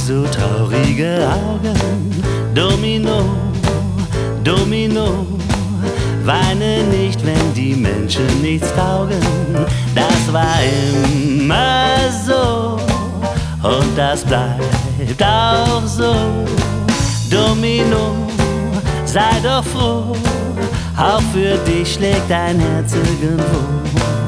so traurige Augen. Domino, Domino, weine nicht, wenn die Menschen nichts taugen. Das war immer so und das bleibt auch so. Domino, sei doch froh, auch für dich schlägt ein Herz irgendwo.